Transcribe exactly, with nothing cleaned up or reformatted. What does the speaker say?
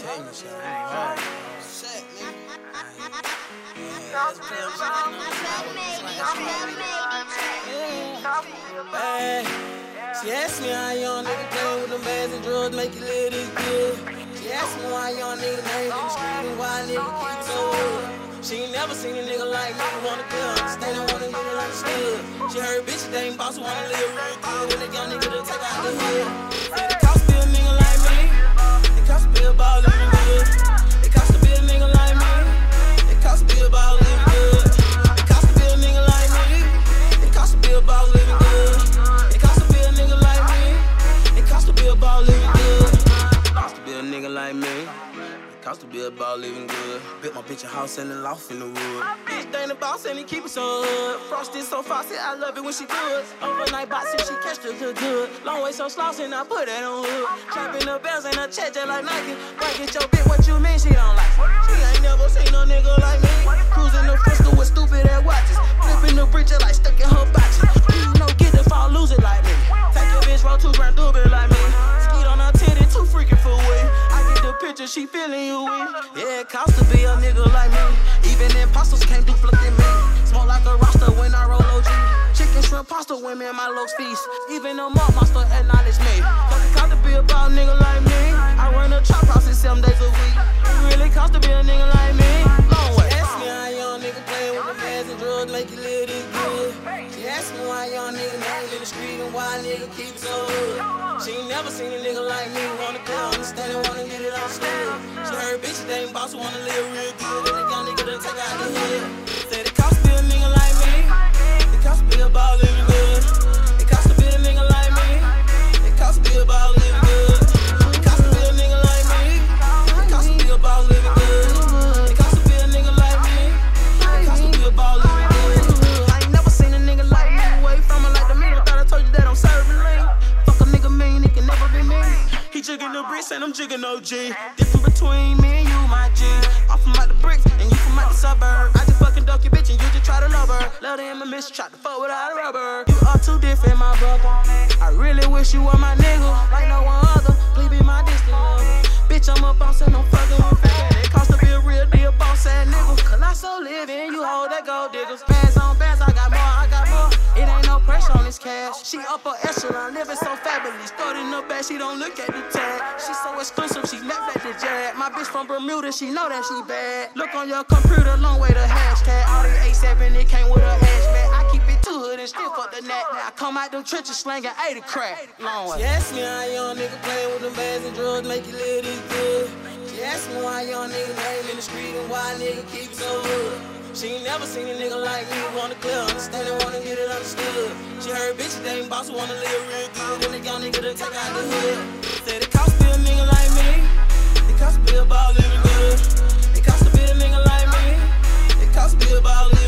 tell you shit, I ain't hard. Shit, nigga. Hey, she asked me how young nigga playing with them bags and drugs make you live this good. She asked me why young nigga name in the street and why nigga keep so hood. She ain't never seen a nigga like me wanna club, understand and wanna get it understood. She heard bitches they ain't boss wanna live real good, and a young nigga to take out the hood. Said it cost to be a nigga like me, it cost to be a ball living good. It cost to be a nigga like me, it cost to be a ball living good. It cost to be a nigga like me, it cost to be a ball living good. It cost to be a nigga like me, it cost to be a ball living good. It cost to be a nigga like me. Cost to be a ball living good. Built my bitch a house and a loft in the wood. Bitch, they ain't the boss and he keep it so hood. Frosted so frosty, I love it when she good. Overnight boxing, she catch the good good. Long way so slossing, I put that on hood. Trapping the bells in her check just like Nike. Break it your bitch, what you mean she don't like it? She ain't never seen no nigga like me. Cruising the Frisco with stupid ass watches. Flipping the bridge like stuck in her botches. You know, get the fall, lose it like me. Take your bitch, roll two grand, do it like me. Skeet on her titty, too freaking for way. I get the picture, she feeling you. Yeah, it costs to be a nigga like me. Even imposters can't duplicate me. Smoke like a roster when I roll O G. Chicken shrimp pasta when me and my locs feast. Even a mop monster acknowledge me. Cause it cost to be a ball nigga like me. I run a trap house in seven days a week. It really cost to be a nigga like me. Long way. She asked me how young nigga playing with the bags and drugs make you live this good. She asked me why young nigga name in the street and why nigga keep so hood. She ain't never seen a nigga like me wanna club, understand and wanna get it understood. She heard bitches they ain't boss wanna live real good, and a young nigga to take out the hood. Said it cost to be a nigga like me, it cost to be a ball living good. It cost to be a nigga like me, it cost to be a ball living good. It cost to be a nigga like me, it cost to be a ball living good. It cost to be a nigga like me, it cost to be a ball living good. I ain't never seen a nigga like me away from her like the middle. Thought I told you that I'm serving lean. Fuck a nigga mean, it can never be me. He jigging the bricks and I'm jigging O G. Different between me and you, my G. I'm from out the bricks and you from out the suburb. I just fucking duck your bitch and you just try to love her. Love her in my miss, try to fuck without a rubber. You are too different, my brother. I really wish you were my nigga, like no one other. Please be my distant lover. Bitch, I'm a boss and I'm fucking with fat. It cost to be a real deal boss ass nigga. Cause I so live in you hold that gold diggers. Bands on bands, I got more, I got more. It ain't no pressure on this cash. She upper echelon, living so fabulous. Throw it in her bag, she don't look at the tag. She so exclusive, she left at the jag. My bitch from Bermuda, she know that she bad. Look on your computer, long way to hashtag. All the A seven, it came with a hatchback. I keep it too hood and still fuck the net. Now I come out them trenches slanging eighty crack. Long way. She asked me how young nigga playing with them bags and drugs make you live this good. She asked me why young nigga name in the street and why nigga keep so hood. She ain't never seen a nigga like me wanna club, understand and wanna get it understood. She heard bitches they ain't boss wanna live real good, and a young nigga to take out the hood. Said it cost to be a nigga like me, it cost to be a ball living good. It cost to be a nigga like me, it cost to be a ball living good.